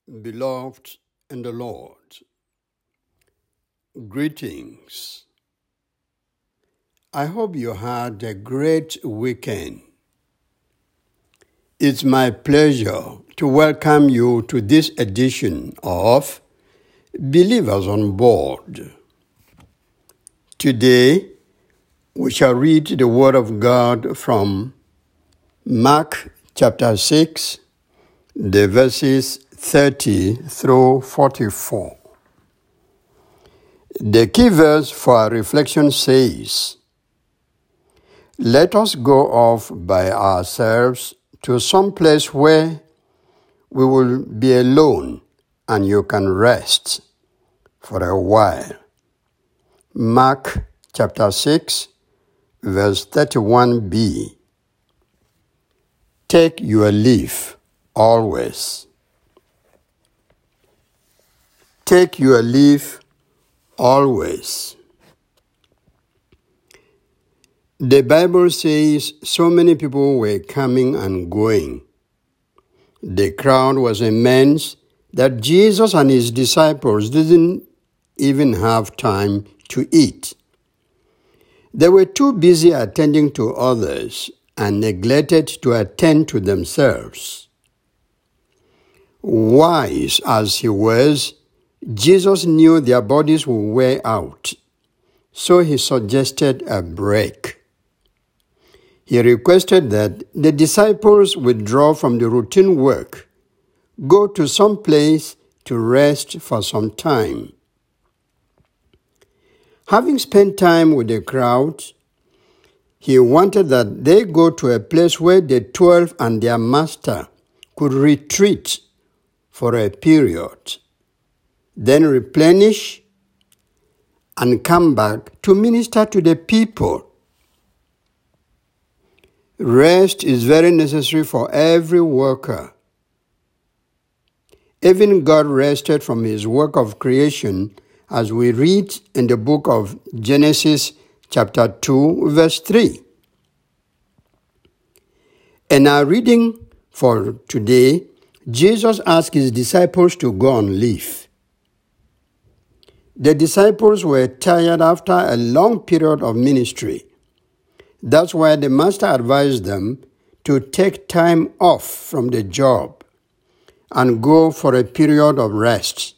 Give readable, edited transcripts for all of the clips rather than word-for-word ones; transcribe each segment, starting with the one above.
Beloved in the Lord, greetings. I hope you had a great weekend. It's my pleasure to welcome you to this edition of Believers on Board. Today, we shall read the Word of God from Mark chapter 6, the verses 30 through 44. The key verse for our reflection says, "Let us go off by ourselves to some place where we will be alone and you can rest for a while." Mark chapter 6, verse 31b. Take your leave always. Take your leave always. The Bible says so many people were coming and going. The crowd was immense that Jesus and his disciples didn't even have time to eat. They were too busy attending to others and neglected to attend to themselves. Wise as he was, Jesus knew their bodies would wear out, so he suggested a break. He requested that the disciples withdraw from the routine work, go to some place to rest for some time. Having spent time with the crowd, he wanted that they go to a place where the 12 and their master could retreat for a period, then replenish and come back to minister to the people. Rest is very necessary for every worker. Even God rested from his work of creation, as we read in the book of Genesis chapter 2, verse 3. In our reading for today, Jesus asked his disciples to go on leave. The disciples were tired after a long period of ministry. That's why the master advised them to take time off from the job and go for a period of rest.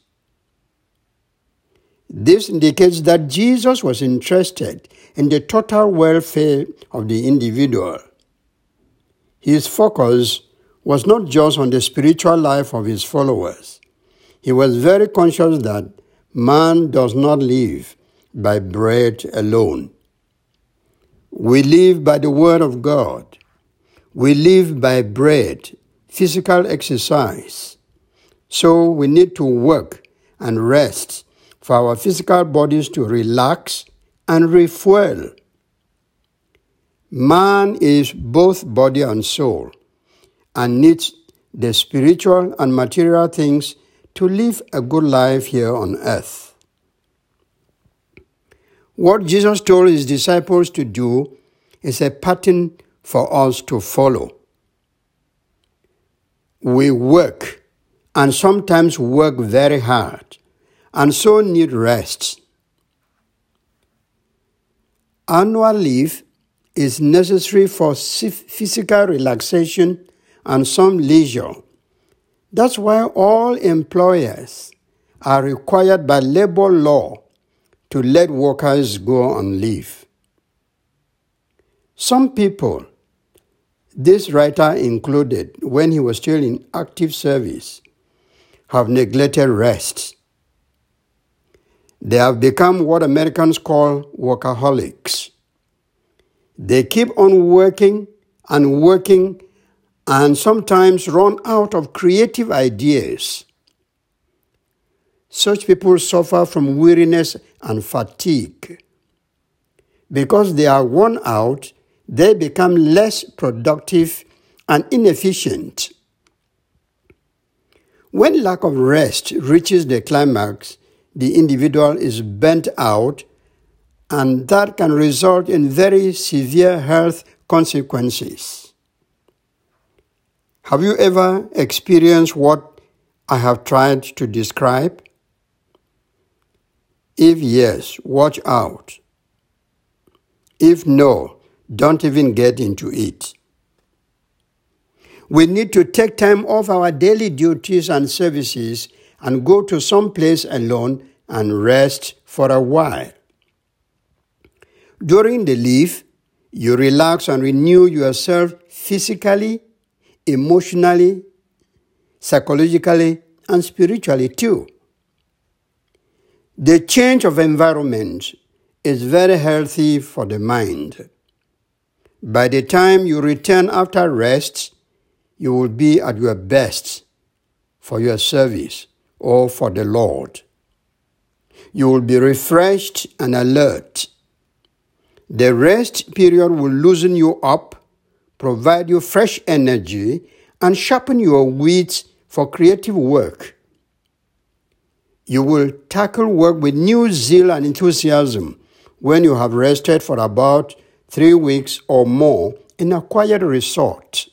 This indicates that Jesus was interested in the total welfare of the individual. His focus was not just on the spiritual life of his followers. He was very conscious that man does not live by bread alone. We live by the word of God. We live by bread, physical exercise. So we need to work and rest for our physical bodies to relax and refuel. Man is both body and soul and needs the spiritual and material things to live a good life here on earth. What Jesus told his disciples to do is a pattern for us to follow. We work and sometimes work very hard and so need rest. Annual leave is necessary for physical relaxation and some leisure. That's why all employers are required by labor law to let workers go on leave. Some people, this writer included when he was still in active service, have neglected rest. They have become what Americans call workaholics. They keep on working and sometimes run out of creative ideas. Such people suffer from weariness and fatigue. Because they are worn out, they become less productive and inefficient. When lack of rest reaches the climax, the individual is burnt out, and that can result in very severe health consequences. Have you ever experienced what I have tried to describe? If yes, watch out. If no, don't even get into it. We need to take time off our daily duties and services and go to some place alone and rest for a while. During the leave, you relax and renew yourself physically, emotionally, psychologically, and spiritually too. The change of environment is very healthy for the mind. By the time you return after rest, you will be at your best for your service or for the Lord. You will be refreshed and alert. The rest period will loosen you up, provide you fresh energy, and sharpen your wits for creative work. You will tackle work with new zeal and enthusiasm when you have rested for about 3 weeks or more in a quiet resort.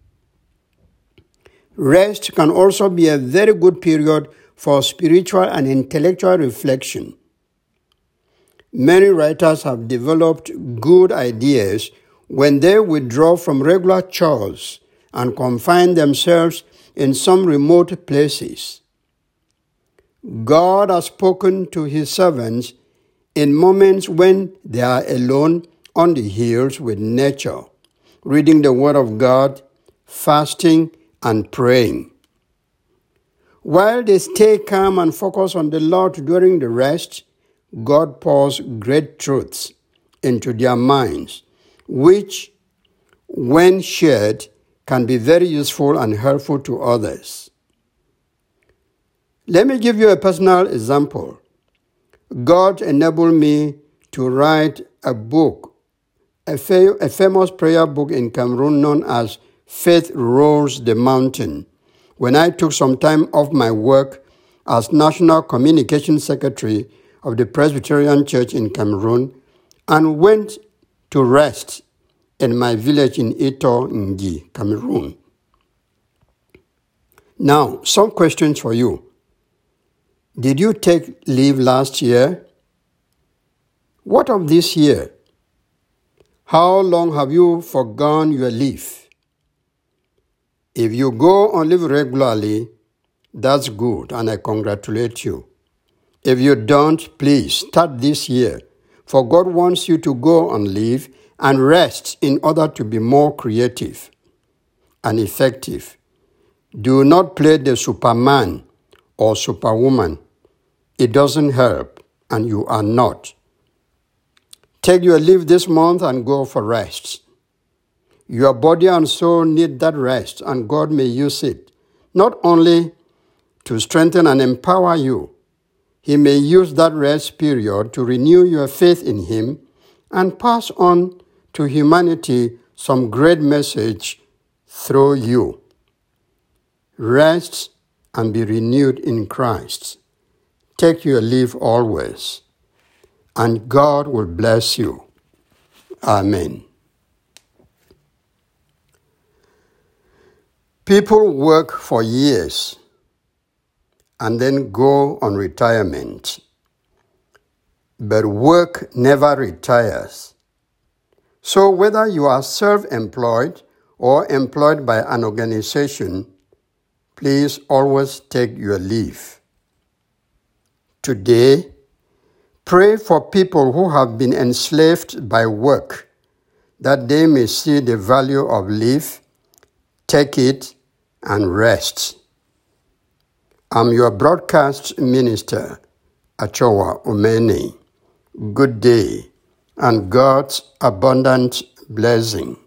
Rest can also be a very good period for spiritual and intellectual reflection. Many writers have developed good ideas when they withdraw from regular chores and confine themselves in some remote places. God has spoken to his servants in moments when they are alone on the hills with nature, reading the Word of God, fasting, and praying. While they stay calm and focus on the Lord during the rest, God pours great truths into their minds, which, when shared, can be very useful and helpful to others. Let me give you a personal example. God enabled me to write a book, a famous prayer book in Cameroon known as Faith Rolls the Mountain, when I took some time off my work as National Communications Secretary of the Presbyterian Church in Cameroon and went to rest in my village in Ito Ngi, Cameroon. Now, some questions for you. Did you take leave last year? What of this year? How long have you forgone your leave? If you go on leave regularly, that's good and I congratulate you. If you don't, please start this year, for God wants you to go on leave and rest in order to be more creative and effective. Do not play the Superman or Superwoman. It doesn't help, and you are not. Take your leave this month and go for rest. Your body and soul need that rest, and God may use it, not only to strengthen and empower you. He may use that rest period to renew your faith in Him and pass on to humanity some great message through you. Rest and be renewed in Christ. Take your leave always, and God will bless you. Amen. People work for years and then go on retirement. But work never retires. So whether you are self-employed or employed by an organization, please always take your leave. Today, pray for people who have been enslaved by work, that they may see the value of leave, take it, and rest. I'm your broadcast minister, Achowa Umeni. Good day and God's abundant blessing.